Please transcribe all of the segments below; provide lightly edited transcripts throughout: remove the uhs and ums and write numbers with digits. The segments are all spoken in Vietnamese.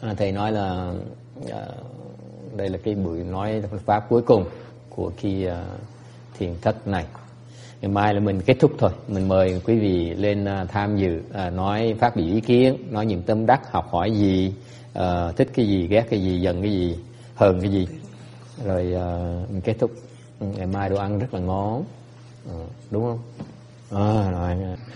Thầy nói là đây là cái buổi nói pháp cuối cùng của cái thiền thất này. Ngày mai là mình kết thúc thôi. Mình mời quý vị lên tham dự, nói phát biểu ý kiến, nói những tâm đắc, học hỏi gì, thích cái gì, ghét cái gì, giận cái gì, hờn cái gì. Rồi mình kết thúc. Ngày mai đồ ăn rất là ngon, đúng không? Rồi.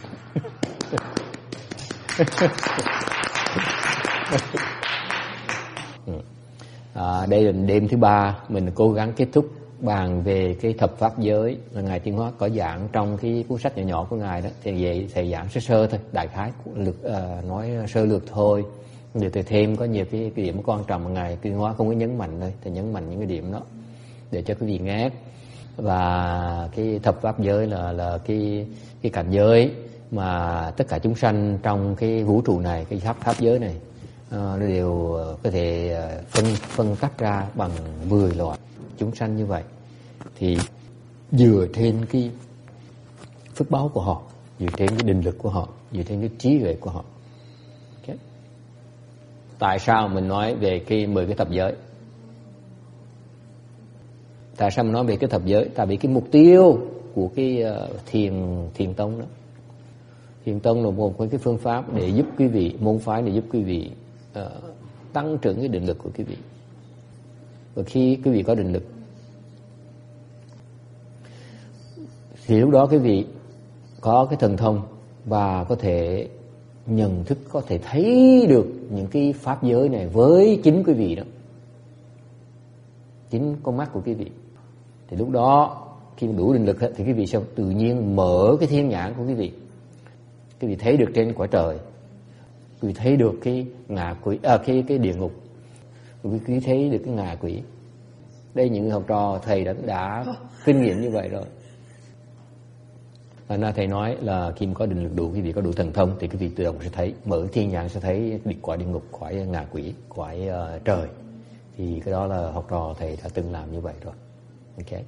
Đây là đêm thứ 3, mình cố gắng kết thúc bàn về cái thập pháp giới là Ngài Tiến Hóa có giảng trong cái cuốn sách nhỏ nhỏ của Ngài đó. Thì vậy thầy giảng sơ sơ thôi, đại khái nói sơ lược thôi. Rồi thầy thêm có nhiều cái điểm quan trọng mà Ngài Tiến Hóa không có nhấn mạnh thôi, thầy nhấn mạnh những cái điểm đó để cho quý vị nghe. Và cái thập pháp giới là cái cảnh giới mà tất cả chúng sanh trong cái vũ trụ này, cái pháp giới này, nó đều có thể phân tách ra bằng 10 loại chúng sanh như vậy. Thì dựa trên cái phước báo của họ, dựa trên cái định lực của họ, dựa trên cái trí huệ của họ. Okay. Tại sao mình nói về cái 10 cái thập giới? Tại sao mình nói về cái thập giới? Tại vì cái mục tiêu của cái thiền tông đó, thiền tông là một cái phương pháp để giúp quý vị, môn phái để giúp quý vị tăng trưởng cái định lực của quý vị. Và khi quý vị có định lực thì lúc đó quý vị có cái thần thông và có thể nhận thức, có thể thấy được những cái pháp giới này với chính quý vị đó, chính con mắt của quý vị. Thì lúc đó khi đủ định lực thì quý vị sẽ tự nhiên mở cái thiên nhãn của quý vị. Quý vị thấy được trên cõi trời, quý vị thấy được cái ngạ quỷ, cái địa ngục, quý vị thấy được cái ngạ quỷ. Đây những học trò thầy đã kinh nghiệm như vậy rồi. Thành ra thầy nói là khi mà có định lực đủ, quý vị có đủ thần thông thì quý vị tự động sẽ thấy, mở thiên nhãn sẽ thấy cõi địa ngục, cõi ngạ quỷ, cõi trời. Thì cái đó là học trò thầy đã từng làm như vậy rồi. Ok.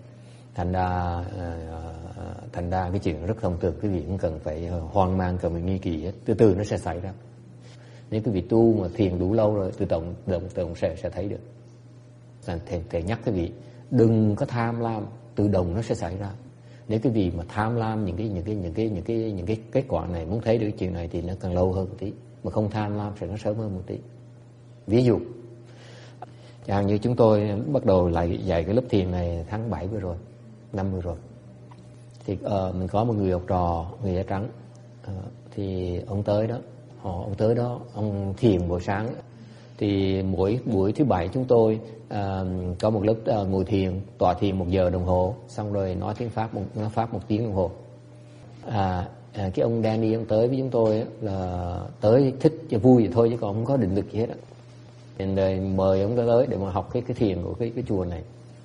Thành ra cái chuyện rất thông thường, quý vị cũng cần phải hoang mang, cần phải nghi kỳ hết. Từ từ nó sẽ xảy ra. Nếu quý vị tu mà thiền đủ lâu rồi, tự động sẽ thấy được. Thầy nhắc quý vị đừng có tham lam, tự động nó sẽ xảy ra. Nếu quý vị mà tham lam những cái kết quả này, muốn thấy được chuyện này thì nó cần lâu hơn một tí, mà không tham lam sẽ nó sớm hơn một tí. Ví dụ chẳng như chúng tôi bắt đầu lại dạy cái lớp thiền này tháng 7 vừa rồi, năm vừa rồi. Thì mình có một người học trò, người da trắng, thì ông tới đó, ông thiền buổi sáng. Thì mỗi buổi thứ 7 chúng tôi có một lớp ngồi thiền, tọa thiền 1 giờ đồng hồ, xong rồi nói pháp 1 tiếng đồng hồ. Cái ông Danny ông tới với chúng tôi là tới thích cho vui vậy thôi, chứ còn không có định lực gì hết á. Rồi mời ông tới để mà học cái thiền của cái chùa này.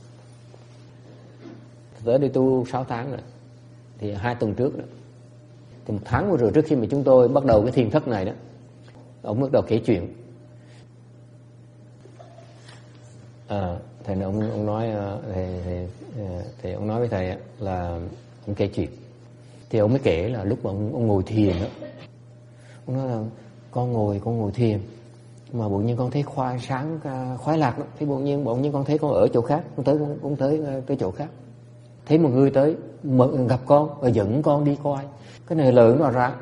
Tới đây tu 6 tháng rồi. Thì 2 tuần trước đó, thì 1 tháng vừa rồi trước khi mà chúng tôi bắt đầu cái thiền thất này đó, ông bắt đầu kể chuyện. Thầy ông nói thì ông nói với thầy là ông kể chuyện. Thì ông mới kể là lúc mà ông ngồi thiền đó, ông nói là con ngồi thiền mà bỗng nhiên con thấy khoái lạc đó. Thì bỗng nhiên con thấy con ở chỗ khác, con tới chỗ khác, thấy một người tới gặp con và dẫn con đi coi. Cái này lời nó ra.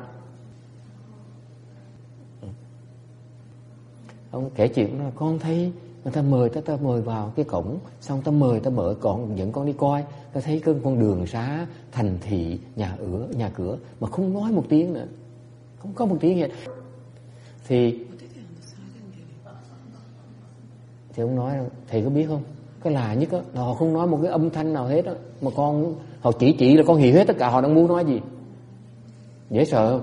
Ông kể chuyện là con thấy người ta mời vào cái cổng, xong ta mở con, dẫn con đi coi. Ta thấy cái con đường xá thành thị, nhà cửa mà không nói một tiếng nữa, không có một tiếng hết. Thì ông nói, thầy có biết không, cái lạ nhất là họ không nói một cái âm thanh nào hết á, mà họ chỉ là con hiểu hết tất cả họ đang muốn nói gì. Dễ sợ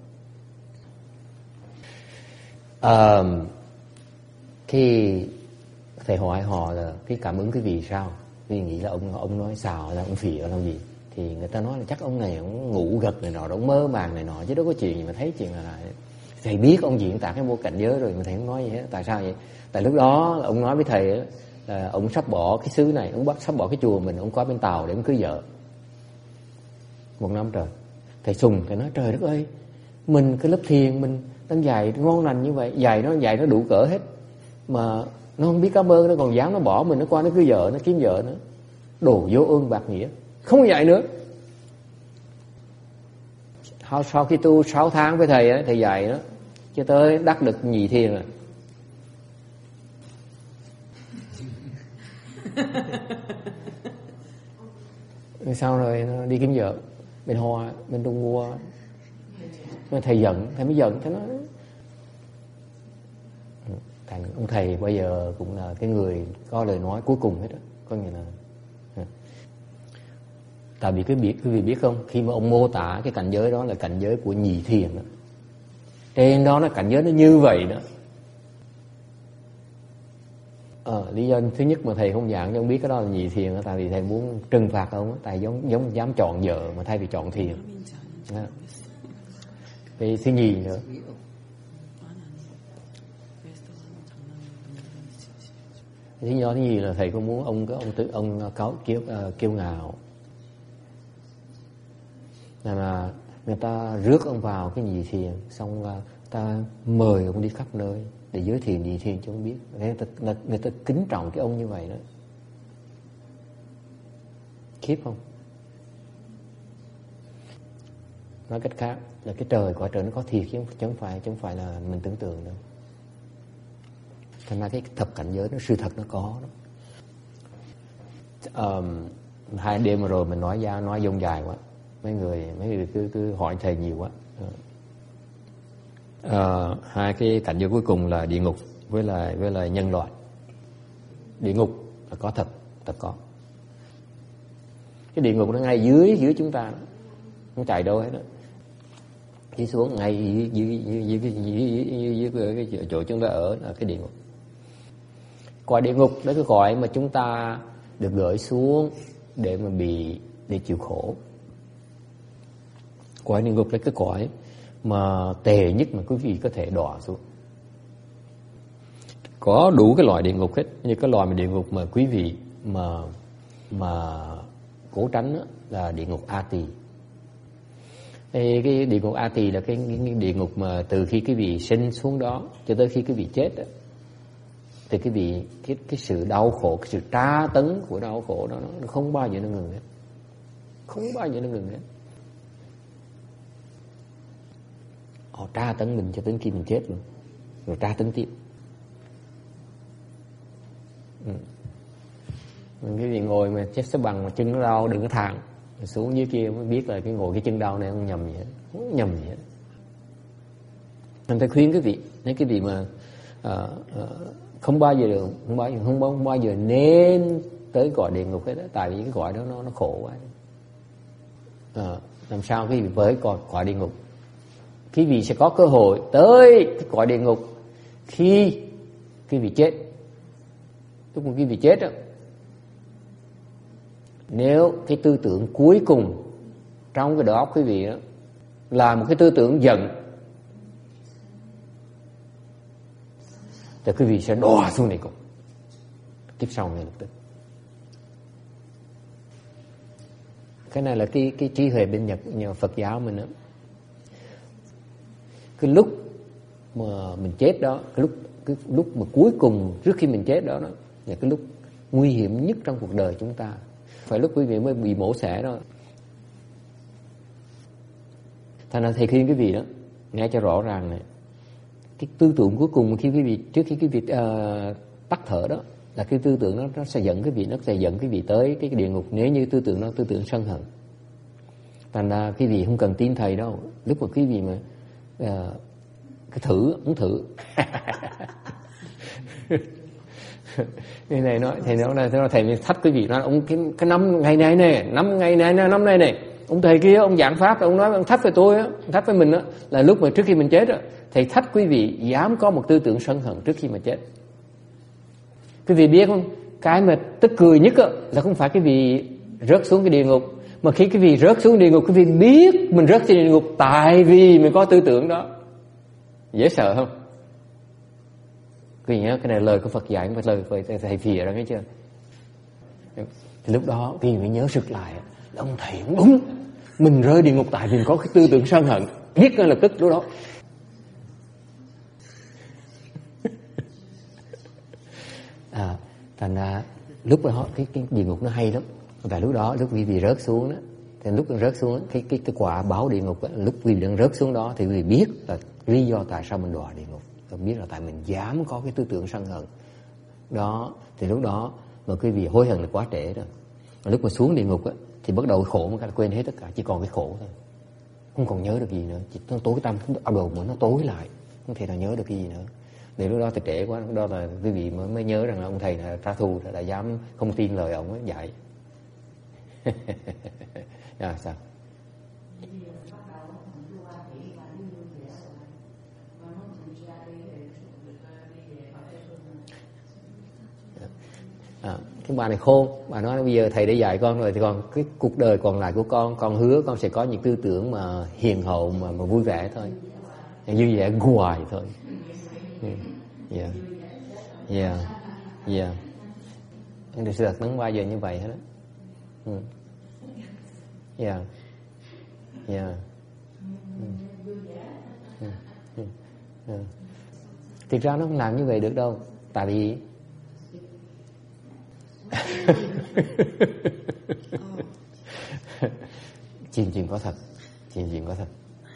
không? Khi thầy hỏi họ là cái cảm ứng cái vì sao, vì nghĩ là ông nói xào là ông phì ở đâu gì, thì người ta nói là chắc ông này ông ngủ gật này nọ, ông mơ màng này nọ, chứ đâu có chuyện gì mà thấy chuyện là thầy biết ông diễn tả cái mô cảnh giới rồi mà thầy không nói gì hết. Tại sao vậy? Tại lúc đó ông nói với thầy là ông sắp bỏ cái xứ này, ông sắp bỏ cái chùa mình, ông qua bên Tàu để ông cưới vợ 1 năm trời. Thầy sùng, thầy nói trời đất ơi, mình cái lớp thiền mình đang dạy ngon lành như vậy, dạy nó đủ cỡ hết, mà nó không biết cảm ơn, nó còn dám nó bỏ mình, nó qua nó cứ vợ, nó kiếm vợ nữa. Đồ vô ơn bạc nghĩa. Không dạy nữa. Sau khi tu 6 tháng với thầy á, thầy dạy đó, cho tới đắc được nhị thiền rồi. Sau rồi nó đi kiếm vợ bên Hoa, bên Trung Hoa. Thầy giận, thầy mới giận, thầy nói ông thầy bây giờ cũng là cái người có lời nói cuối cùng hết đó. Có nghĩa là tại vì quý vị biết không, khi mà ông mô tả cái cảnh giới đó là cảnh giới của nhị thiền đó. Trên đó nó cảnh giới nó như vậy đó. Lý do thứ nhất mà thầy không giảng cho ông biết cái đó là nhị thiền đó, tại vì thầy muốn trừng phạt ông, tại giống dám chọn vợ mà thay vì chọn thiền. Cái thứ nhì nữa, thứ nhì là thầy không muốn ông kiêu ngạo, là người ta rước ông vào cái nhị thiền, xong ta mời ông đi khắp nơi để giới thiệu nhị thiền cho ông biết. Người ta kính trọng cái ông như vậy đó. Khiếp không? Nói cách khác là cái trời, quả trời nó có thiệt chứ không phải là mình tưởng tượng đâu. Thành ra cái thập cảnh giới nó sự thật nó có đó. 2 đêm rồi mình nói dông dài quá, mấy người cứ hỏi thầy nhiều quá. 2 cái cảnh giới cuối cùng là địa ngục với lại nhân loại. Địa ngục là có thật có. Cái địa ngục nó ngay dưới chúng ta, không chạy đâu hết đó. Đi xuống ngay dưới cái chỗ chúng ta ở là cái địa ngục. Cõi địa ngục đó cái cõi mà chúng ta được gửi xuống để chịu khổ. Cõi địa ngục là cái cõi mà tệ nhất mà quý vị có thể đọa xuống. Có đủ cái loại địa ngục hết, như cái loại mà địa ngục mà quý vị mà cố tránh đó, là địa ngục A Tỳ. Cái địa ngục A Tỳ là cái địa ngục mà từ khi quý vị sinh xuống đó cho tới khi quý vị chết đó, thì quý vị cái sự đau khổ, cái sự tra tấn của đau khổ đó nó không bao giờ nó ngừng hết, không bao giờ nó ngừng hết. Họ tra tấn mình cho đến khi mình chết luôn, rồi tra tấn tiếp. Cái gì ngồi mà chết xếp bằng mà chân nó đau đừng có thang, xuống dưới kia mới biết là cái ngồi cái chân đau này không nhầm gì hết, không nhầm gì hết. Mình phải khuyên cái vị, nếu cái vị mà không bao giờ được, không bao giờ nên tới cõi địa ngục hết đó, tại vì cái cõi đó nó khổ quá. Làm sao cái vị với cõi địa ngục? Quý vị sẽ có cơ hội tới cái cõi địa ngục khi quý vị chết. Lúc mà quý vị chết đó, nếu cái tư tưởng cuối cùng trong cái đầu óc quý vị đó là một cái tư tưởng giận, thì quý vị sẽ đọa xuống địa ngục kiếp sau ngay lập tức. Cái này là cái trí huệ bên nhờ Phật giáo mình đó. Cái lúc mà mình chết đó, cái lúc mà cuối cùng trước khi mình chết đó là cái lúc nguy hiểm nhất trong cuộc đời chúng ta. Phải lúc quý vị mới bị mổ xẻ đó. Thành ra thầy khuyên quý vị đó, nghe cho rõ ràng này, cái tư tưởng cuối cùng trước khi quý vị tắt thở đó là cái tư tưởng nó sẽ dẫn quý vị tới cái địa ngục, nếu như tư tưởng đó tư tưởng sân hận. Thành ra quý vị không cần tin thầy đâu, lúc mà quý vị mà cái thử cái này nói thầy mới thách quý vị nói ông cái 5 ngày này nè, 5 ngày này ông thầy kia ông giảng pháp ông nói ông thách với tôi á, thách với mình á, là lúc mà trước khi mình chết á, thầy thách quý vị dám có một tư tưởng sân hận trước khi mà chết. Quý vị biết không, cái mà tức cười nhất á là không phải quý vị rớt xuống cái địa ngục, mà khi quý vị rớt xuống địa ngục, quý vị biết mình rớt xuống địa ngục tại vì mình có tư tưởng đó. Dễ sợ không? Quý vị nhớ cái này lời của Phật dạy, không phải lời của thầy phìa ra, nghe chưa? Thì lúc đó quý vị mới nhớ sực lại là ông thầy cũng đúng, mình rơi địa ngục tại vì mình có cái tư tưởng sân hận, biết ngay lập tức lúc đó. Thành ra lúc đó cái địa ngục nó hay lắm. Và lúc đó lúc quý vị rớt xuống đó, thì lúc rớt xuống cái quả báo địa ngục đó, lúc quý vị đang rớt xuống đó thì quý vị biết là lý do tại sao mình đọa địa ngục, biết là tại mình dám có cái tư tưởng sân hận đó. Thì lúc đó mà quý vị hối hận là quá trễ rồi. Mà lúc mà xuống địa ngục á thì bắt đầu khổ, mà quên hết tất cả, chỉ còn cái khổ thôi, không còn nhớ được gì nữa, chỉ nó tối tăm, đầu mà nó tối lại, không thể nào nhớ được cái gì nữa. Để lúc đó thì trễ quá, đó là quý vị mới nhớ rằng là ông thầy là trả thù, là dám không tin lời ông ấy dạy. Sao? Cái bà này khôn, bà nói bây giờ thầy đã dạy con rồi thì còn cái cuộc đời còn lại của con hứa con sẽ có những tư tưởng mà hiền hậu mà vui vẻ thôi, vui vẻ hoài thôi. Được sự thật nó bao giờ như vậy hết đó. Thực ra nó không làm như vậy được đâu, tại vì chuyện có thật, chuyện có thật.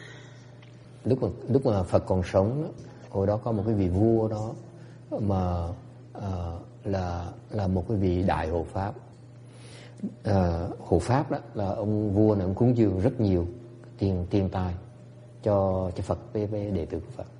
Lúc mà Phật còn sống đó, hồi đó có một cái vị vua đó mà là một cái vị đại hộ pháp. Hộ pháp đó là ông vua này, ông cúng dường rất nhiều tiền tài cho Phật với đệ tử của Phật.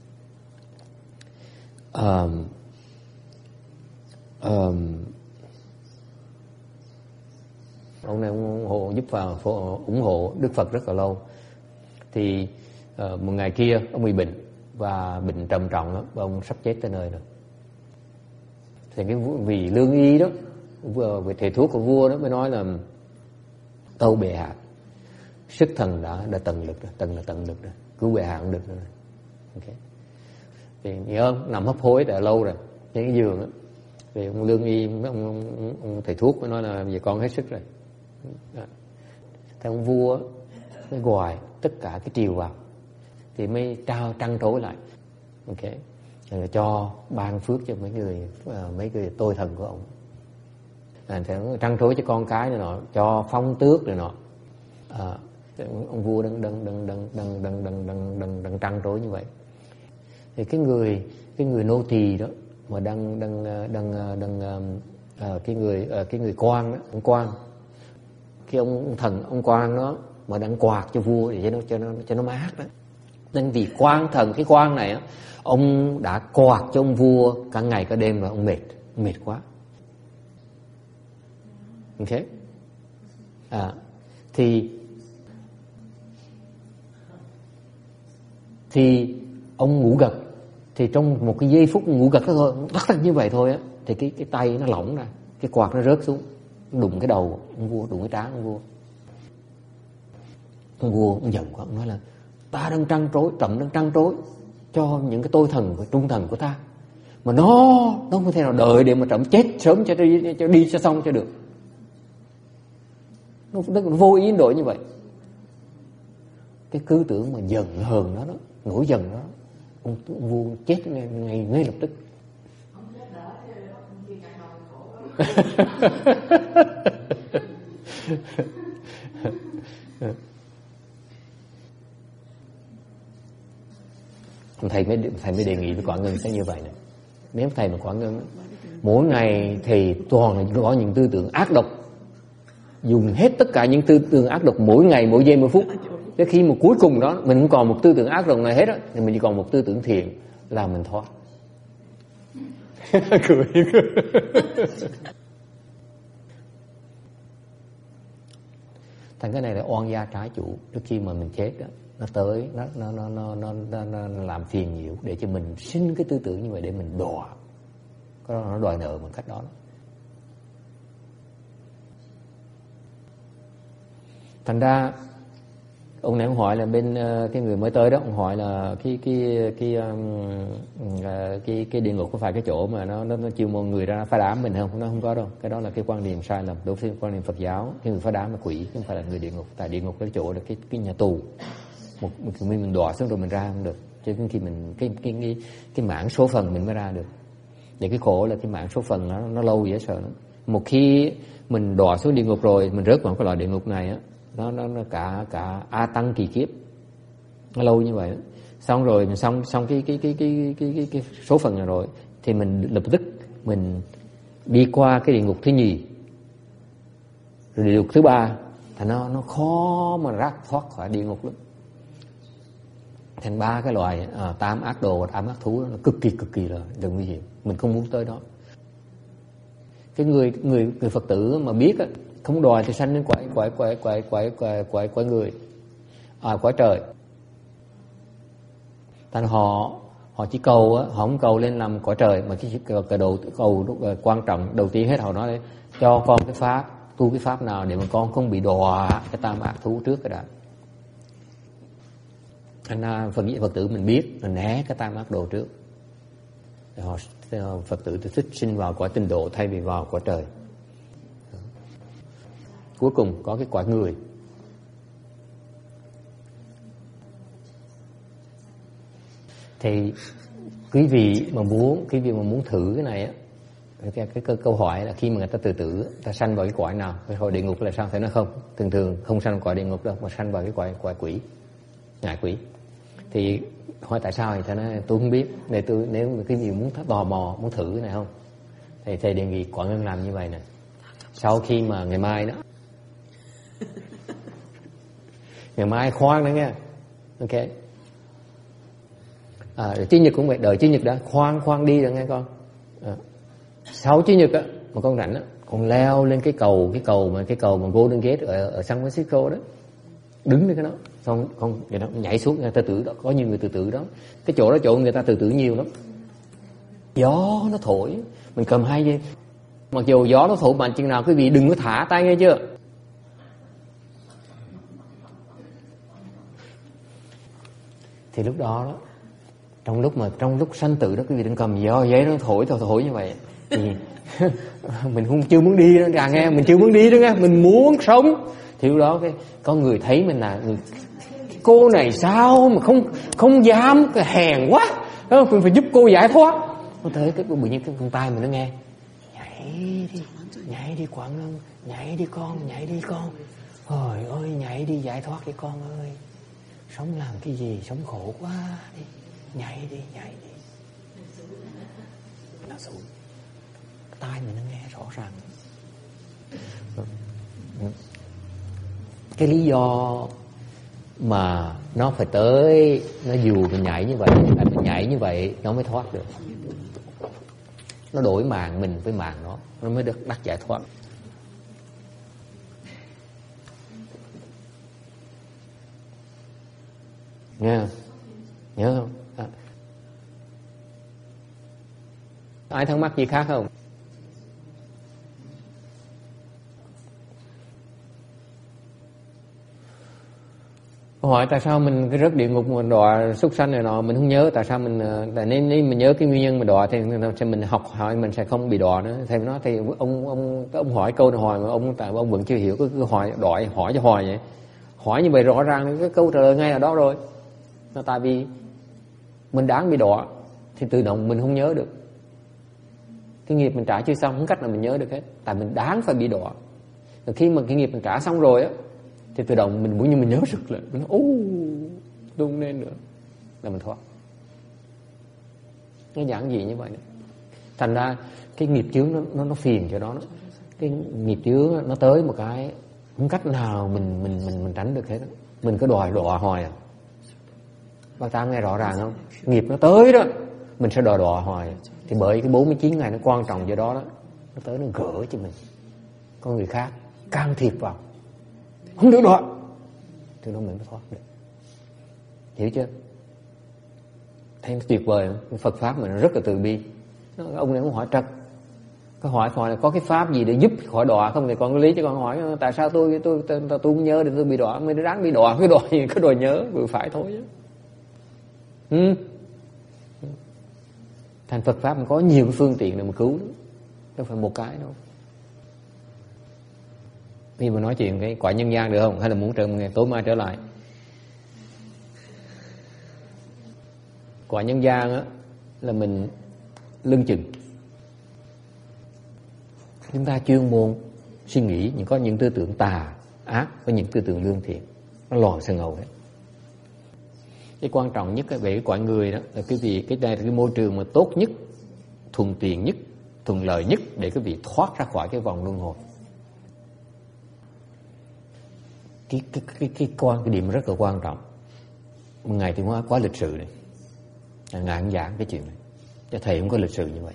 Ông này ủng hộ Đức Phật rất là lâu. Thì một ngày kia ông bị bệnh, và bệnh trầm trọng lắm, và ông sắp chết tới nơi rồi. Thì cái vị lương y đó, vị thầy thuốc của vua đó mới nói là: tâu bệ hạ, sức thần đã tận lực rồi, tận lực rồi, cứu bệ hạ cũng được rồi. Okay. Thì nhớ nằm hấp hối đã lâu rồi trên cái giường đó. Thì ông lương y, ông thầy thuốc mới nói là giờ con hết sức rồi. Thì ông vua mới gọi tất cả cái triều vào, thì mới trăn trối lại. Ok, rồi cho ban phước cho mấy người tôi thần của ông. Thì ông trăn trối cho con cái này nọ, cho phong tước này nọ. Ông vua đang trăn trối như vậy. Thì cái người nô tỳ đó mà cái người quan đó, ông quan, cái ông thần ông quan đó mà đang quạt cho vua để cho nó mát đó. Nên vì quan thần, cái quan này á, ông đã quạt cho ông vua cả ngày cả đêm rồi, ông mệt quá. Ok. Thì ông ngủ gật. Thì trong một cái giây phút ngủ gật đó thôi, tắt như vậy thôi á, thì cái tay nó lỏng ra, cái quạt nó rớt xuống, đụng cái đầu ông vua, đụng cái trán ông vua. Ông vua ông giận quá, ông nói là: ta đang trăn trối cho những cái tôi thần và trung thần của ta, mà nó không thể nào đợi để mà trẫm chết sớm cho đi cho xong cho được. Nó vô ý đổi như vậy. Cái cứ tưởng mà giận hờn đó, nổi giận đó, ông vua chết ngay lập tức. Thầy mới đề nghị với Quảng Ngân sẽ như vậy này. Nếu thầy mà Quảng Ngân mỗi ngày thì toàn là có những tư tưởng ác độc, dùng hết tất cả những tư tưởng ác độc mỗi ngày, mỗi giây, mỗi phút. Tới khi mà cuối cùng đó mình không còn một tư tưởng ác độc này hết á, thì mình chỉ còn một tư tưởng thiện là mình thoát. Cười. Thành cái này là oan gia trái chủ. Trước khi mà mình chết đó, nó tới nó làm phiền nhiễu để cho mình sinh cái tư tưởng như vậy để mình đòi. Có đó nó đòi nợ bằng cách đó. Thành ra ông này ông hỏi là bên cái người mới tới đó, ông hỏi là cái địa ngục có phải cái chỗ mà nó chiêu mộ người ra phá đám mình không? Nó không có đâu. Cái đó là cái quan điểm sai lầm đối với quan điểm Phật giáo. Cái người phá đám là quỷ, không phải là người địa ngục. Tại địa ngục cái chỗ là cái nhà tù. Mình đọa xuống rồi mình ra không được. Cho đến khi mình cái mảng số phần mình mới ra được. Để cái khổ là cái mạng số phận nó lâu dễ sợ lắm. Một khi mình đọa xuống địa ngục rồi, mình rớt vào cái loại địa ngục này á, nó cả a tăng kỳ kiếp, nó lâu như vậy đó. Xong rồi mình xong cái số phận này rồi thì mình lập tức mình đi qua cái địa ngục thứ nhì, rồi địa ngục thứ ba, thì nó khó mà thoát khỏi địa ngục lắm. Thành ba cái loài tam ác đồ và tam ác thú nó cực kỳ là nguy hiểm, mình không muốn tới đó. Cái người Phật tử mà biết á, không đòi thì sanh lên quái người, quái trời. Thành họ chỉ cầu á, họ không cầu lên làm cõi trời, mà cái cầu quan trọng đầu tiên hết họ nói cho con cái pháp, tu cái pháp nào để mà con không bị đọa cái tam ác thú trước cái đã. Thành Phật tử mình biết mình né cái tam ác đồ trước. Phật tử thích sinh vào cõi tịnh độ thay vì vào cõi trời. Cuối cùng có cái cõi người. Thì quý vị mà muốn thử cái này á, cái câu hỏi là khi mà người ta tự tử, ta sanh vào cái cõi nào? Cái cõi địa ngục là sao? Thế nó không, thường không sanh vào cõi địa ngục đâu, mà sanh vào cái cõi quỷ, ngạ quỷ. Thì hỏi tại sao thì thầy nói tôi không biết. Nếu mà cái gì muốn tò mò, muốn thử cái này không, thì thầy đề nghị Quảng Ngân làm như vậy nè. Sau khi mà ngày mai đó, ngày mai khoan nữa nha, ok. Chủ nhật cũng vậy, đợi chủ nhật đã khoan đi rồi nghe con. Sau chủ nhật á mà con rảnh á, con leo lên cái cầu mà Golden Gate ở San Francisco đó, đứng lên cái đó, xong con vậy đó nhảy xuống, người ta tự đó, có nhiều người tự tử đó. Cái chỗ đó chỗ người ta tự tử nhiều lắm. Gió nó thổi, mình cầm hai dây, mặc dù gió nó thổi mạnh chừng nào quý vị đừng có thả tay nghe chưa. Thì lúc đó trong lúc sanh tử đó quý vị đừng cầm giấy nó thổi như vậy thì mình chưa muốn đi đó, nghe mình chưa muốn đi đó nghe, mình muốn sống. Thì lúc đó có người thấy mình là người, cô này sao mà không dám, cái hèn quá, mình phải giúp cô giải thoát. Nó tới cái tự nhiên cái con tai mình nó nghe, nhảy đi Quảng Ngân, nhảy đi con, trời ơi nhảy đi giải thoát đi con ơi, sống làm cái gì, sống khổ quá đi, nhảy đi. Nó xuống, tai mình nó nghe rõ ràng. Cái lý do mà nó phải tới, nó dù mình nhảy như vậy, mình nhảy như vậy nó mới thoát được. Nó đổi mạng mình với mạng nó mới được đắc giải thoát. Nghe nhớ không? Ai thắc mắc gì khác không? Hỏi tại sao mình cái rớt địa ngục mà đọa súc sanh này nọ mình không nhớ, tại sao nếu mình nhớ cái nguyên nhân mà đọa thì mình học hỏi mình sẽ không bị đọa nữa. Thầy nói thì ông hỏi câu này hoài mà ông vẫn chưa hiểu, cứ hỏi cho hoài vậy. Hỏi như vậy rõ ràng cái câu trả lời ngay là đó rồi. Nó tại vì mình đáng bị đọa thì tự động mình không nhớ được. Cái nghiệp mình trả chưa xong không cách nào mình nhớ được hết, tại mình đáng phải bị đọa. Rồi khi mà cái nghiệp mình trả xong rồi á thì tự động mình muốn như mình nhớ rực lên, mình nói không nên nữa là mình thoát. Nó giản dị như vậy đó. Thành ra cái nghiệp chướng nó phiền cho đó. Cái nghiệp chướng nó tới một cái không cách nào mình tránh được hết đó. Mình cứ đọa hoài à. Bác Tám nghe rõ ràng không? Nghiệp nó tới đó mình sẽ đọa hoài. Thì bởi cái 49 ngày nó quan trọng do đó đó, nó tới nó gỡ cho mình. Có người khác can thiệp vào, không được đọa, từ đó mình mới thoát được. Hiểu chưa? Thấy nó tuyệt vời không? Phật pháp mình rất là từ bi. Ông này cũng hỏi trật, có hỏi là có cái pháp gì để giúp khỏi đọa không? Thì con có lý cho con hỏi tại sao tôi không nhớ để tôi bị đọa, mới ráng bị đọa, cái đòi nhớ vừa phải thôi chứ. Thành Phật pháp có nhiều cái phương tiện để mà cứu, không phải một cái đâu. Bây giờ mà nói chuyện cái quả nhân gian được không? Hay là muốn tối mai trở lại? Quả nhân gian á là mình lưng chừng, chúng ta chuyên môn suy nghĩ có những tư tưởng tà ác, có những tư tưởng lương thiện, nó loạn sân ngầu đấy. Cái quan trọng nhất về cái cõi người đó là cái này là cái môi trường mà tốt nhất, thuận tiện nhất, thuận lợi nhất để cái vị thoát ra khỏi cái vòng luân hồi. Cái điểm rất là quan trọng. Một ngày thì quá lịch sự này, ngài không giảng cái chuyện này, cho thầy không có lịch sự như vậy.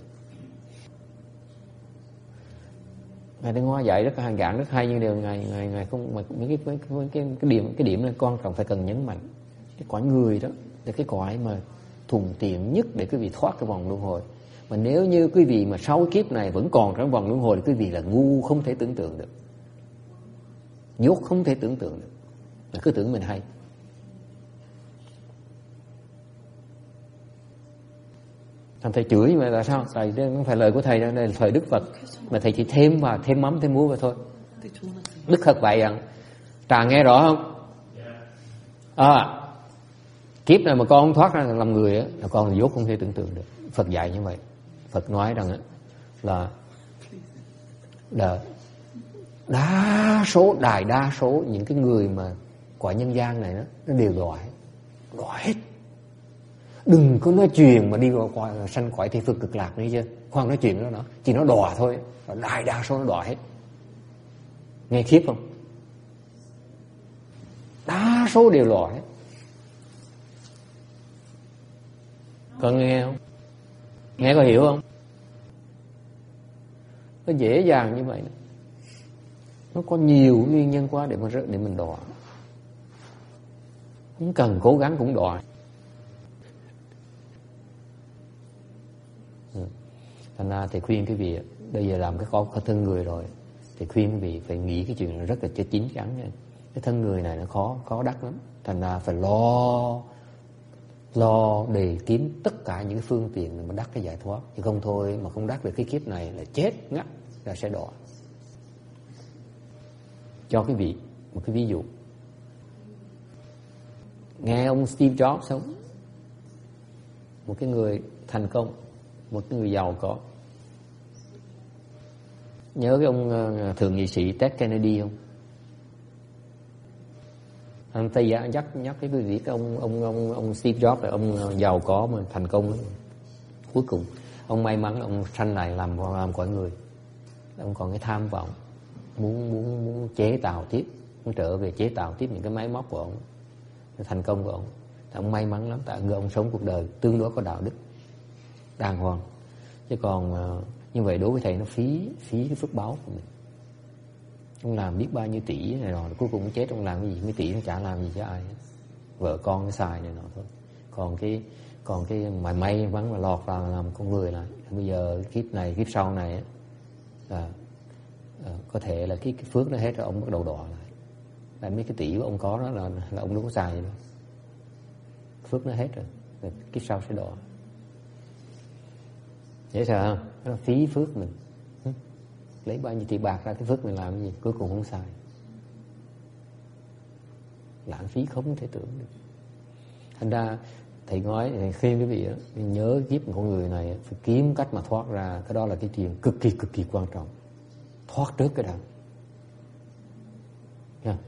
Ngài Thanh Hóa dạy rất là giảng rất hay, nhưng điều ngài không, mà những cái điểm là quan trọng phải cần nhấn mạnh. Cái cõi người đó là cái cõi mà thuận tiện nhất để quý vị thoát cái vòng luân hồi. Mà nếu như quý vị mà sau kiếp này vẫn còn trong vòng luân hồi thì quý vị là ngu không thể tưởng tượng được, dốt không thể tưởng tượng được, là cứ tưởng mình hay. Thầy chửi mà là sao? Thầy đây không phải lời của thầy đâu, đây là thời Đức Phật, mà thầy chỉ thêm vào, thêm mắm thêm muối vào thôi. Đức Phật vậy rằng Trà nghe rõ không? Kiếp này mà con không thoát ra làm người á, là con là dốt không thể tưởng tượng được. Phật dạy như vậy. Phật nói rằng là đại đa số những cái người mà quả nhân gian này nó đều đọa hết. Đừng có nói chuyện mà đi qua sanh cõi Tây Phương Cực Lạc nữa chứ. Khoan nói chuyện đó nó chỉ nó đọa thôi. Đại đa số nó đọa hết. Nghe khiếp không? Đa số đều đọa hết. Con nghe không? Nghe có hiểu không? Nó dễ dàng như vậy. Nó có nhiều nguyên nhân quá để mình đọa. Không cần cố gắng cũng đọa. Thành ra thầy khuyên quý vị, bây giờ làm cái thân người rồi, thầy khuyên quý vị phải nghĩ cái chuyện rất là chín chắn nha. Cái thân người này nó khó đắc lắm. Thành ra phải lo để kiếm tất cả những phương tiện mà đắc cái giải thoát. Chứ không thôi mà không đắc được cái kiếp này là chết ngắt, là sẽ đọa. Cho quý vị một cái ví dụ. Nghe ông Steve Jobs sống, một cái người thành công, một cái người giàu có. Nhớ cái ông thượng nghị sĩ Ted Kennedy không? Anh Tây nhắc cái quý vị, cái ông Steve Jobs là ông giàu có mà thành công đó. Cuối cùng ông may mắn ông sanh này làm cõi người. Ông còn cái tham vọng muốn chế tạo tiếp, muốn trở về chế tạo tiếp những cái máy móc của ông, thành công của ông. Ông may mắn lắm, tại ông sống cuộc đời tương đối có đạo đức, đàng hoàng. Chứ còn như vậy đối với thầy nó phí cái phước báo của mình. Ông làm biết bao nhiêu tỷ này rồi, cuối cùng chết ông làm cái gì? Mấy tỷ nó chả làm gì cho ai hết. Vợ con nó xài này nọ thôi. Còn cái may mắn mà lọt vào làm con người lại. Bây giờ kiếp này, kiếp sau này có thể là cái phước nó hết rồi, ông bắt đầu đọa lại. Tại mấy cái tỷ của ông có đó là ông đâu có xài gì đâu. Phước nó hết rồi kiếp sau sẽ đọa. Dễ sợ không? Nó phí phước mình. Lấy bao nhiêu tỷ bạc ra cái phước mình làm cái gì? Cuối cùng không xài. Lãng phí không thể tưởng được. Thành ra thầy nói, thầy khuyên quý vị đó, nhớ kiếp con người này phải kiếm cách mà thoát ra. Cái đó là cái chuyện cực kỳ quan trọng. Thoát trước cái đó. Yeah.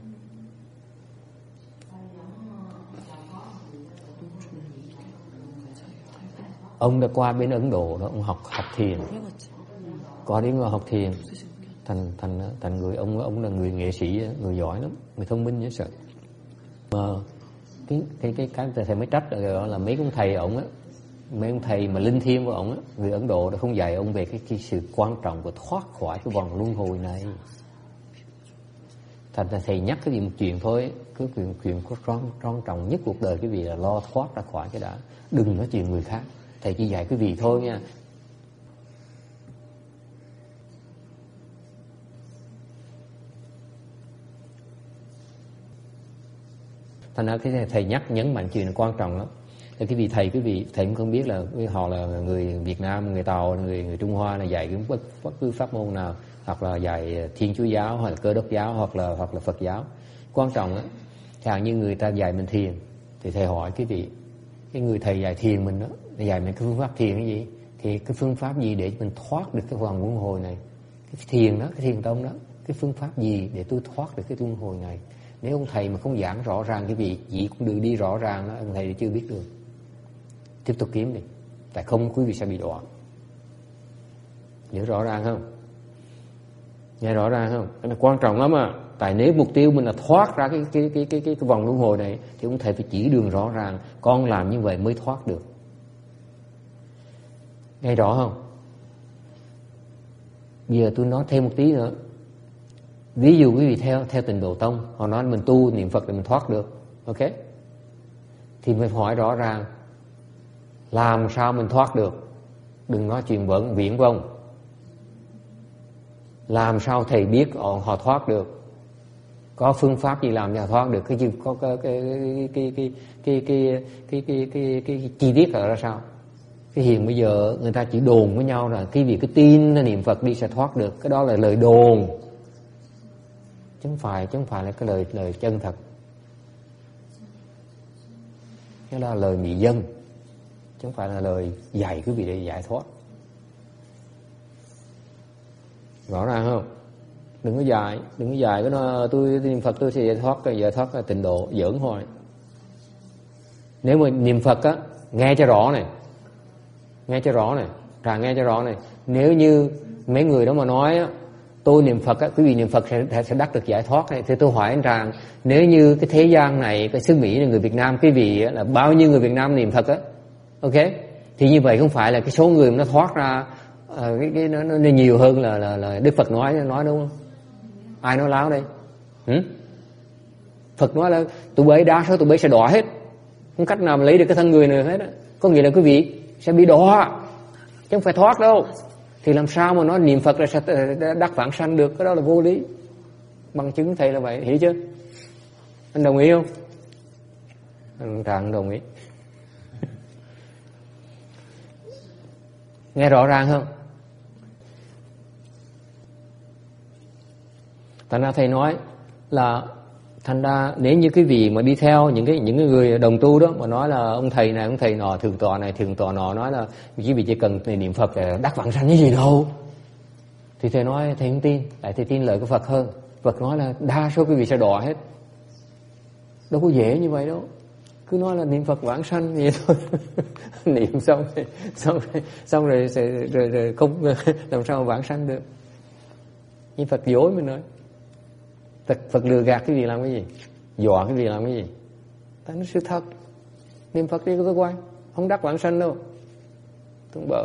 Ông đã qua bên Ấn Độ đó, ông học thiền. Qua đến học thiền, thành người ông là người nghệ sĩ, người giỏi lắm, người thông minh dễ sợ. Mà cái thầy mới trách là mấy ông thầy ổng á, mấy ông thầy mà linh thiêng của ổng á, người Ấn Độ đã không dạy ông về cái sự quan trọng của thoát khỏi cái vòng luân hồi này. Thành ra thầy nhắc cái gì một chuyện thôi, cứ chuyện quan trọng nhất cuộc đời quý vị là lo thoát ra khỏi cái đã, đừng nói chuyện người khác. Thầy chỉ dạy quý vị thôi nha. Thành ra cái thầy nhấn mạnh chuyện là quan trọng lắm. Thì quý vị thầy cũng không biết là họ là người Việt Nam, người Tàu, người Trung Hoa là dạy cái bất cứ pháp môn nào, hoặc là dạy Thiên Chúa giáo, hoặc là Cơ Đốc giáo, hoặc là Phật giáo. Quan trọng á, chẳng như người ta dạy mình thiền, thì thầy hỏi quý vị, cái người thầy dạy thiền mình đó, dạy mình cái phương pháp thiền cái gì? Thì cái phương pháp gì để mình thoát được cái vòng luân hồi này? cái thiền đó, cái thiền tông đó, cái phương pháp gì để tôi thoát được cái luân hồi này. Nếu ông thầy mà không giảng rõ ràng cái vị chỉ cũng được đi rõ ràng đó, ông thầy chưa biết được. Tiếp tục kiếm đi, tại không quý vị sẽ bị đọa. Nhớ rõ ràng không? Nghe rõ ràng không? Cái này quan trọng lắm à. Tại nếu mục tiêu mình là thoát ra cái vòng luân hồi này thì ông thầy phải chỉ đường rõ ràng, con làm như vậy mới thoát được. Nghe rõ không? Bây giờ tôi nói thêm một tí nữa. Ví dụ quý vị theo Tịnh Độ Tông, họ nói mình tu niệm Phật để mình thoát được, ok? Thì mình hỏi rõ ràng làm sao mình thoát được. Đừng nói chuyện viển vông. Làm sao thầy biết họ thoát được? Có phương pháp gì làm cho họ thoát được? Có cái chi tiết ở ra sao? Cái hiện bây giờ người ta chỉ đồn với nhau là cái việc cái tin niệm Phật đi sẽ thoát được. Cái đó là lời đồn, chứ không phải là cái lời chân thật. Cái đó là lời mị dân, chứ không phải là lời dạy quý vị để giải thoát. Rõ ràng không? Đừng có dạy cái nó tôi niệm Phật tôi sẽ giải thoát là Tịnh độ, giỡn thôi. Nếu mà niệm Phật á, nghe cho rõ này. Nếu như mấy người đó mà nói á, tôi niệm Phật á, quý vị niệm Phật sẽ đắc được giải thoát này, thì tôi hỏi anh rằng nếu như cái thế gian này, cái xứ Mỹ là người Việt Nam, quý vị á, là bao nhiêu người Việt Nam niệm Phật á, ok? Thì như vậy không phải là cái số người mà nó thoát ra nó nhiều hơn là Đức Phật nói đúng không? Ai nói láo đây? Phật nói là tụi bay đa số tụi bay sẽ đọa hết, không cách nào mà lấy được cái thân người này hết á. Có nghĩa là quý vị sẽ bị đọa chứ không phải thoát đâu. Thì làm sao mà nói niệm Phật là sẽ đắc vãng sanh được? Cái đó là vô lý. Bằng chứng thầy là vậy, hiểu chưa? Anh đồng ý không? Anh Trạng đồng ý. Nghe rõ ràng không? Thành ra thầy nói là thành ra nếu như cái vị mà đi theo những cái người đồng tu đó mà nói là ông thầy này ông thầy nọ, thượng tọa này thượng tọa nọ nói là quý vị chỉ cần niệm Phật để đắc vãng sanh cái gì đâu, thì thầy nói thầy không tin, tại thầy tin lời của Phật hơn. Phật nói là đa số quý vị sẽ đọa hết, đâu có dễ như vậy đâu. Cứ nói là niệm Phật vãng sanh vậy thôi. Niệm xong rồi không làm sao vãng sanh được. Nhưng Phật dối mình nói. Phật lừa gạt cái gì làm cái gì, dọa cái gì làm cái gì. Ta nói sự thật, niệm Phật đi cơ quan, không đắc vãng sanh đâu. Tưởng bỡ.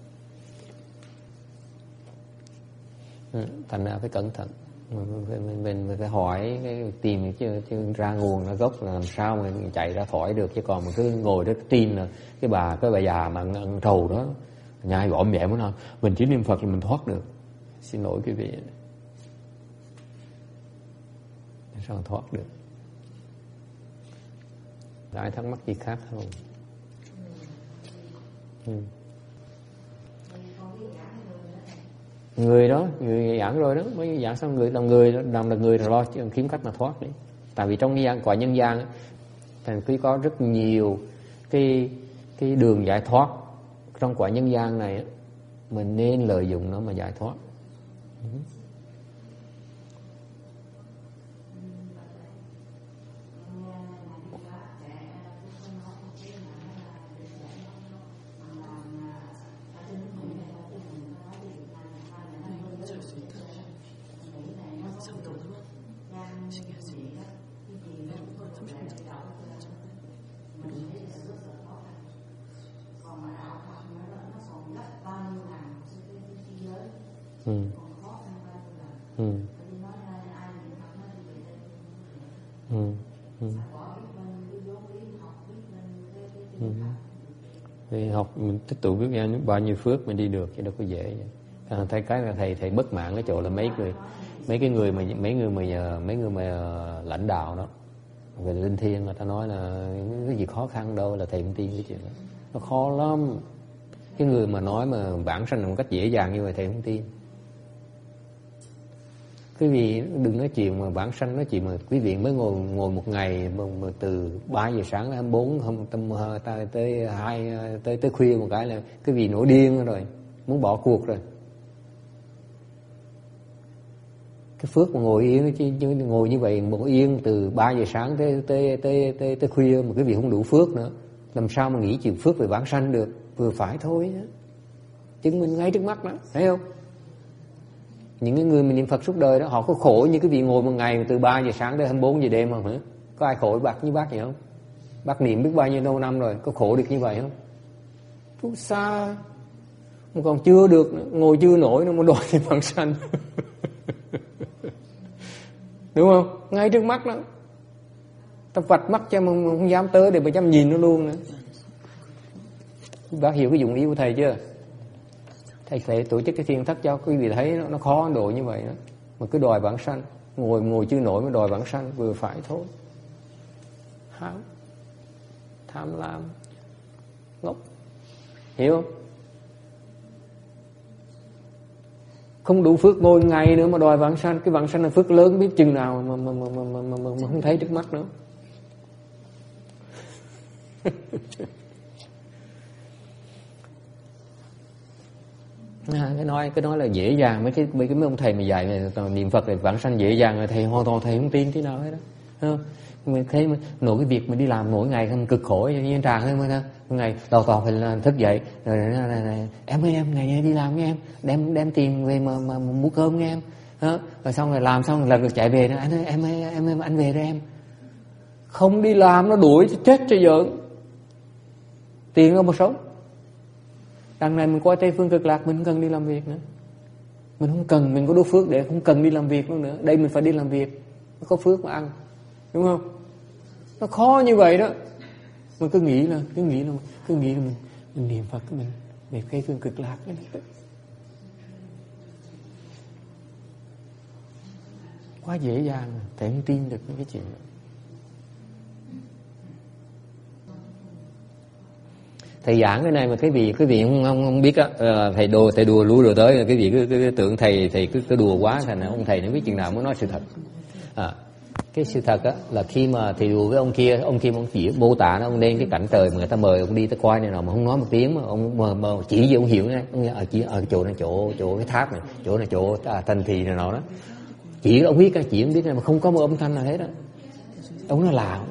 Thành ra phải cẩn thận. Mình phải hỏi, tìm chứ ra nguồn nó gốc là làm sao mà chạy ra khỏi được. Chứ còn mà cứ ngồi đó tin là cái bà già mà ăn trầu đó nhai gõ mẹ muốn nói mình chỉ niệm Phật là mình thoát được. Xin lỗi quý vị, sao thoát được? Ai thắc mắc gì khác không? Người đó, người giảng rồi đó, mới giảng xong người làm người rồi lo kiếm cách mà thoát đi. Tại vì trong quả nhân gian thì có rất nhiều cái đường giải thoát. Trong quả nhân gian này mình nên lợi dụng nó mà giải thoát. Thì học mình tích tụ biết bao nhiêu phước mình đi được chứ đâu có dễ vậy. Thấy cái là thầy bất mãn cái chỗ là mấy người mà lãnh đạo đó về linh thiêng, người ta nói là cái gì khó khăn đâu, là thầy không tin cái chuyện đó. Nó khó lắm. Cái người mà nói mà vãng sanh một cách dễ dàng như vậy thầy không tin. Quý vị đừng nói chuyện mà vãng sanh, nói chuyện mà quý vị mới ngồi một ngày mà từ 3 giờ sáng đến 24 không tới khuya một cái là quý vị nổi điên rồi, muốn bỏ cuộc rồi. Cái phước mà ngồi yên chứ ngồi như vậy ngồi yên từ 3 giờ sáng tới khuya mà cái vị không đủ phước nữa, làm sao mà nghĩ chịu phước về vãng sanh được. Vừa phải thôi đó. Chứng minh ngay trước mắt đó, thấy không? Những cái người mà niệm Phật suốt đời đó, họ có khổ như cái vị ngồi một ngày từ 3 giờ sáng tới 24 giờ đêm không hả? Có ai khổ bác như bác vậy không? Bác niệm biết bao nhiêu lâu năm rồi, có khổ được như vậy không? Không xa, mà còn chưa được nữa, ngồi chưa nổi nữa mà đòi thêm vãng sanh. Đúng không? Ngay trước mắt đó. Ta vạch mắt cho mà không dám tới để mà dám nhìn nó luôn nữa. Bác hiểu cái dụng ý của thầy chưa? Thầy tổ chức cái thiền thất cho quý vị thấy nó khó độ như vậy đó. Mà cứ đòi vãng sanh, ngồi chưa nổi mà đòi vãng sanh, vừa phải thôi. Tham lam, ngốc. Hiểu không? Không đủ phước ngồi ngày nữa mà đòi vãng sanh. Cái vãng sanh là phước lớn biết chừng nào mà không thấy trước mắt nữa. Cái nói là dễ dàng. Mấy ông thầy mà dạy niệm Phật để vãng sanh dễ dàng rồi, thầy hoàn toàn thầy không tin tí nào hết đó. Không? Mình thấy nổi cái việc mình đi làm mỗi ngày cực khổ như tràng thôi mà. Ngày đầu toàn phải thức dậy rồi em ơi em ngày đi làm nghe em đem tiền về mà mua cơm nghe em đó. Rồi xong rồi làm xong là được chạy về đó, anh ơi em anh về rồi em. Không đi làm nó đuổi chết cho giỡn, tiền đâu mà sống. Đằng này mình qua Tây Phương Cực Lạc mình không cần đi làm việc nữa, mình không cần, mình có đủ phước để không cần đi làm việc nữa. Đây mình phải đi làm việc, nó có phước mà ăn, đúng không? Nó khó như vậy đó. Mình cứ nghĩ là mình niệm Phật mình về Tây Phương Cực Lạc ấy. Quá dễ dàng, thầy không tin được những cái chuyện đó. Thầy giảng cái này mà cái vị không biết á, thầy đùa lú rồi tới cái vị cái tưởng thầy cứ đùa quá, thành ra ông thầy nó biết chừng nào mới nói sự thật. Cái sự thật á là khi mà thầy đùa với ông kia ông chỉ mô tả nó, ông lên cái cảnh trời mà người ta mời ông đi tới coi này nào mà không nói một tiếng, mà ông mà chỉ gì ông hiểu ngay, ông nghe chỉ ở chỗ này chỗ cái tháp này, chỗ này chỗ thành thị này nọ đó, chỉ ông biết chỉ ông biết này mà không có một âm thanh nào hết á. Ông nói là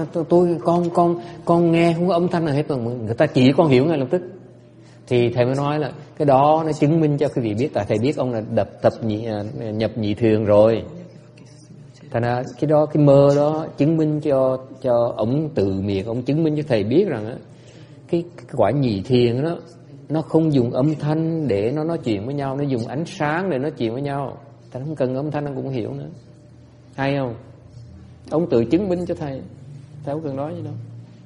con nghe không có âm thanh nào hết, mà người ta chỉ con hiểu ngay lập tức. Thì thầy mới nói là cái đó nó chứng minh cho quý vị biết, tại thầy biết ông là nhập nhị thiền rồi. Thành ra cái mơ đó chứng minh cho ông tự miệng ông chứng minh cho thầy biết rằng á, cái quả nhị thiền đó nó không dùng âm thanh để nó nói chuyện với nhau, nó dùng ánh sáng để nói chuyện với nhau. Thầy không cần âm thanh nó cũng hiểu nữa. Hay không? Ông tự chứng minh cho thầy không cần nói gì đâu.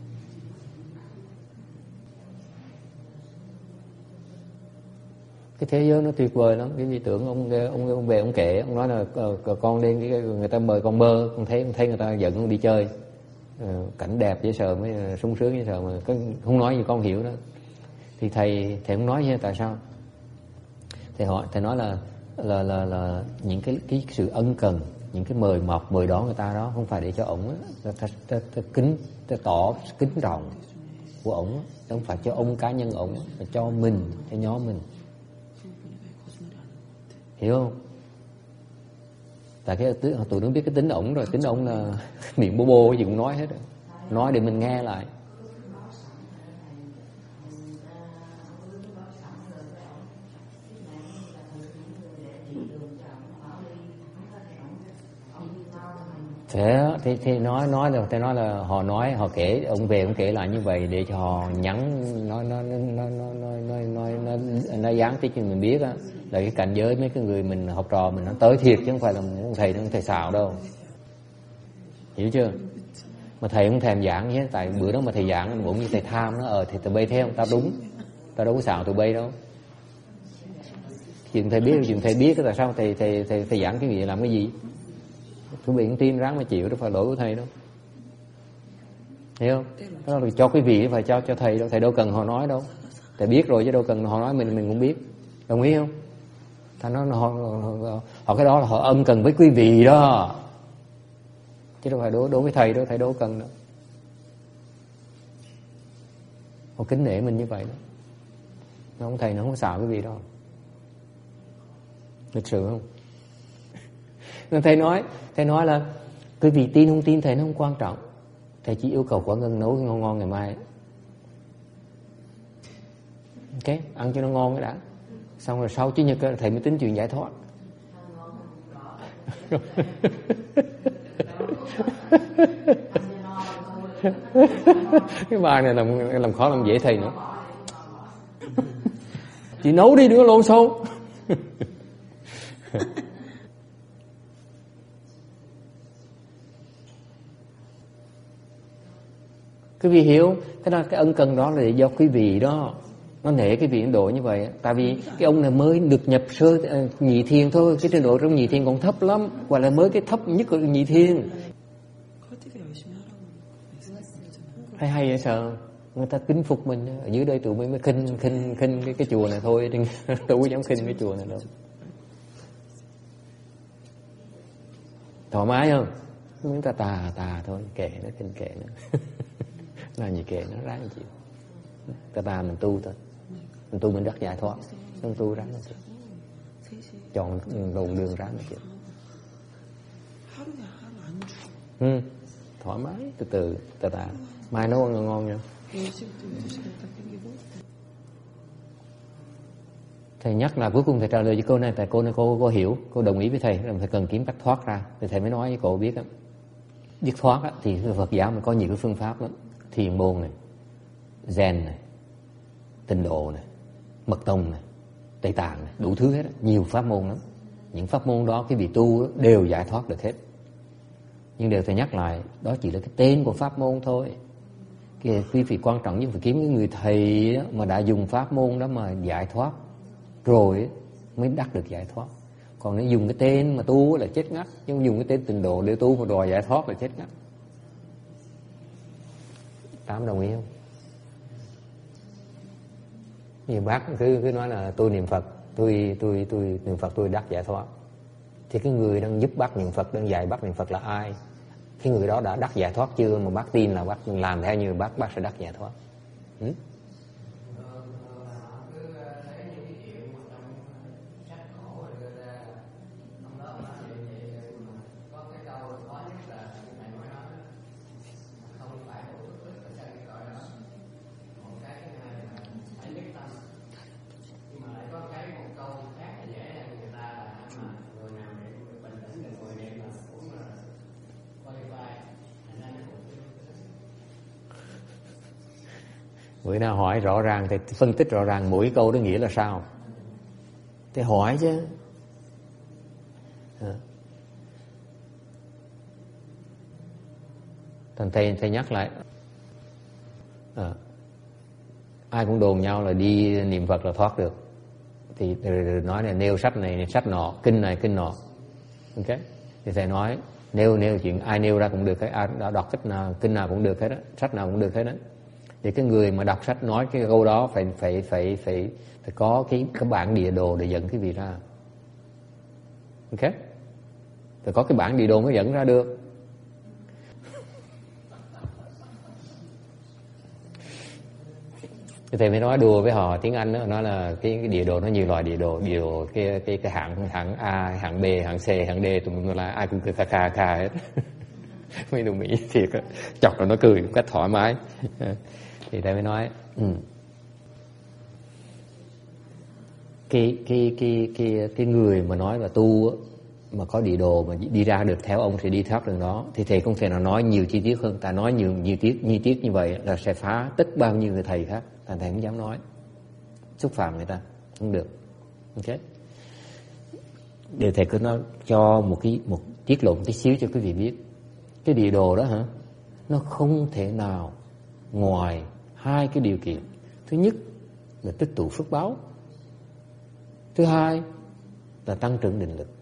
Cái thế giới nó tuyệt vời lắm. Cái gì tưởng ông về ông kể, ông nói là con lên người ta mời con mơ, con thấy người ta dẫn con đi chơi, cảnh đẹp dễ sợ, mới sung sướng dễ sợ, mà không nói gì con hiểu đó. Thì thầy không nói gì. Tại sao? Thầy nói là những cái sự ân cần, những cái mời đón người ta đó không phải để cho ổng ta tỏ kính trọng của ổng, không phải cho ông cá nhân ổng, mà cho mình, cho nhóm mình. Hiểu không? Tại tụi nó biết cái tính ổng rồi, tính ổng là miệng bô bô gì cũng nói hết rồi. Nói để mình nghe lại. Thì nói là thầy nói là họ kể ông về ông kể lại như vậy để cho họ nhắn nó dán tí cho mình biết á, là cái cảnh giới mấy cái người mình học trò mình nó tới thiệt, chứ không phải là thầy xạo đâu. Hiểu chưa? Mà thầy không thèm giảng nhé, tại bữa đó mà thầy giảng cũng như thầy tham nó thì tụi bay theo ta đúng, ta đâu có xạo tụi bay đâu. Chuyện thầy biết tại sao thầy giảng cái gì làm cái gì. Quý vị cũng tin ráng mà chịu, đâu phải lỗi của thầy đâu. Hiểu không? Đó là cho quý vị, phải cho thầy đâu. Thầy đâu cần họ nói đâu. Thầy biết rồi chứ đâu cần họ nói, mình cũng biết. Đồng ý không? Thầy nói họ cái đó là họ ân cần với quý vị đó, chứ đâu phải đối với thầy đâu. Thầy đâu cần đâu. Họ kính nể mình như vậy đó. Ông thầy nó không xạo quý vị đâu. Lịch sự không? Nên thầy nói là quý vị tin không tin thầy nó không quan trọng. Thầy chỉ yêu cầu quả ngân nấu ngon ngon ngày mai. Ok, ăn cho nó ngon cái đã. Xong rồi sau Chủ nhật thầy mới tính chuyện giải thoát. Cái bài này làm khó làm dễ thầy nữa. Chị nấu đi, đừng có lộn xộn. Quý vị hiểu, thế là cái ân cần đó là do quý vị đó, nó nể cái vị Ấn Độ như vậy. Tại vì cái ông này mới được nhập nhị thiền thôi, cái trình độ trong nhị thiền còn thấp lắm, gọi là mới cái thấp nhất của nhị thiền. Hay vậy sao? Người ta kính phục mình. Ở dưới đây tụi mới khinh cái chùa này thôi, đâu có dám khinh cái chùa này đâu. Thoải mái không? Chúng ta tà thôi, kệ nó, khinh kệ nó. Là gì kệ nó, ráng chịu. Ta mình tu thôi. Mình tu mình đắc giải thoát. Không tu ráng chịu. Chọn đầu đường ráng chịu. Thoải mái, từ từ, ta. Mai nấu ăn ngon nha. Thầy nhắc là cuối cùng thầy trả lời cho cô này, tại cô hiểu, cô đồng ý với thầy, là thầy cần kiếm cách thoát ra. Thì thầy mới nói với cô biết á, biết thoát á, thì Phật giáo mình có nhiều cái phương pháp lắm. Thiền môn này, Zen này, Tịnh độ này, Mật tông này, Tây Tạng này, đủ thứ hết, nhiều pháp môn lắm. Những pháp môn đó cái vị tu đều giải thoát được hết. Nhưng đều thầy nhắc lại, đó chỉ là cái tên của pháp môn thôi. Cái quý vị quan trọng nhất phải kiếm cái người thầy đó, mà đã dùng pháp môn đó mà giải thoát rồi mới đắc được giải thoát. Còn nếu dùng cái tên mà tu là chết ngắt, nhưng dùng cái tên Tịnh độ để tu mà đòi giải thoát là chết ngắt. Tám đồng ý không? Nhiều bác cứ nói là tôi niệm Phật, tôi niệm Phật tôi đắc giải thoát. Thì cái người đang giúp bác niệm Phật, đang dạy bác niệm Phật là ai? Cái người đó đã đắc giải thoát chưa mà bác tin là bác làm theo như bác sẽ đắc giải thoát? Bữa nào hỏi rõ ràng thì phân tích rõ ràng mỗi câu đó nghĩa là sao. Thì hỏi chứ. Thành thầy nhắc lại. Ai cũng đồn nhau là đi niệm Phật là thoát được. Thì nói là nêu sách này sách nọ, kinh này kinh nọ. Ok. Thì thầy nói nêu chuyện ai nêu ra cũng được, ai đọc kinh nào cũng được hết á, sách nào cũng được hết á. Thì cái người mà đọc sách nói cái câu đó phải có cái bản địa đồ để dẫn cái vị ra. Ok? Phải có cái bản địa đồ mới dẫn ra được. Thì thầy mới nói đùa với họ tiếng Anh đó, nói là cái địa đồ nó nhiều loại địa đồ cái hạng A, hạng B, hạng C, hạng D, tụi mình là ai cũng cười kha hết. Mấy đồ Mỹ thiệt á, chọc là nó cười một cách thoải mái. Thì thầy mới nói cái người mà nói là tu mà có địa đồ mà đi ra được theo ông sẽ đi thoát đường đó, thì thầy không thể nào nói nhiều chi tiết hơn. Ta nói nhiều tiết như vậy là sẽ phá tất bao nhiêu người thầy khác. Thầy không dám nói, xúc phạm người ta không được. Ok, để thầy cứ nói cho một tiết lộ một tí xíu cho quý vị biết. Cái địa đồ đó hả, nó không thể nào ngoài hai cái điều kiện. Thứ nhất là tích tụ phước báo, thứ hai là tăng trưởng định lực.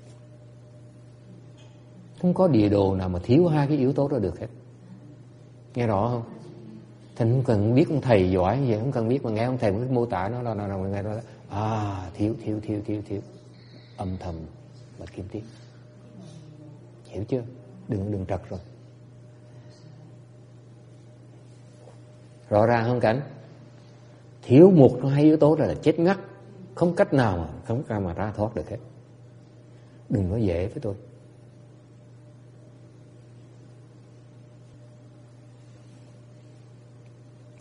Không có địa đồ nào mà thiếu hai cái yếu tố đó được hết. Nghe rõ không? Thành không cần biết ông thầy giỏi gì, không cần biết mà nghe ông thầy mô tả nó là nghe đó thiếu âm thầm mà kiếm tiếp. Hiểu chưa? Đừng trật rồi. Rõ ràng không Cảnh? Thiếu một trong hai yếu tố là chết ngắt, không cách nào mà ra thoát được hết. Đừng nói dễ với tôi.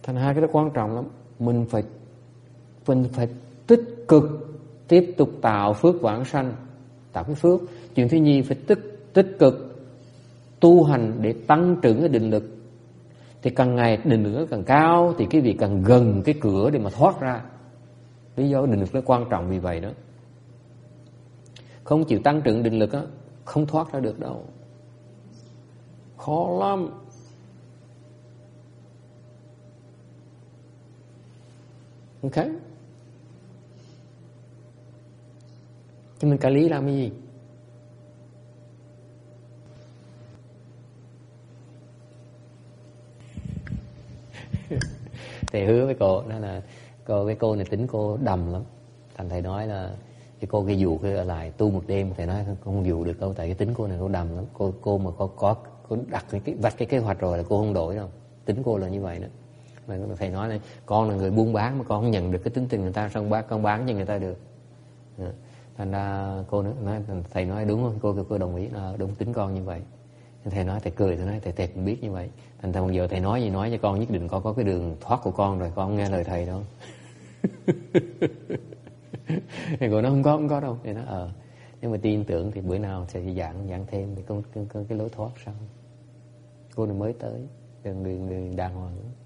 Thành hai cái đó quan trọng lắm. Mình phải tích cực tiếp tục tạo phước vãng sanh, tạo cái phước. Chuyện thứ nhì phải tích cực tu hành để tăng trưởng cái định lực. Thì càng ngày định lực nó càng cao thì cái vị càng gần cái cửa để mà thoát ra. Lý do định lực nó quan trọng vì vậy đó. Không chịu tăng trưởng định lực á, không thoát ra được đâu. Khó lắm. Ok. Thì mình cà lý làm cái gì? Thầy hứa với cô đó là cái cô này tính cô đầm lắm. Thành thầy nói là cái cô cái dụ cái ở lại tu một đêm, thầy nói không dụ được đâu, tại cái tính cô này cô đầm lắm. Cô mà có đặt vạch cái kế hoạch rồi là cô không đổi đâu. Tính cô là như vậy đó. Mà thầy nói là con là người buôn bán mà con không nhận được cái tính tình người ta, xong con bán cho người ta được. Thành ra cô nói, thầy nói đúng không? Cô đồng ý là đúng, tính con như vậy. Thầy nói, thầy cười, thầy nói thầy cũng biết như vậy. Thành ra bây giờ thầy nói gì nói cho con, nhất định con có cái đường thoát của con rồi, con không nghe lời thầy đâu. Thì cô nói không có đâu. Thì nói nhưng mà tin tưởng thì bữa nào sẽ giảng thêm thì có cái lối thoát sau. Cô này mới tới, đường đàng hoàng.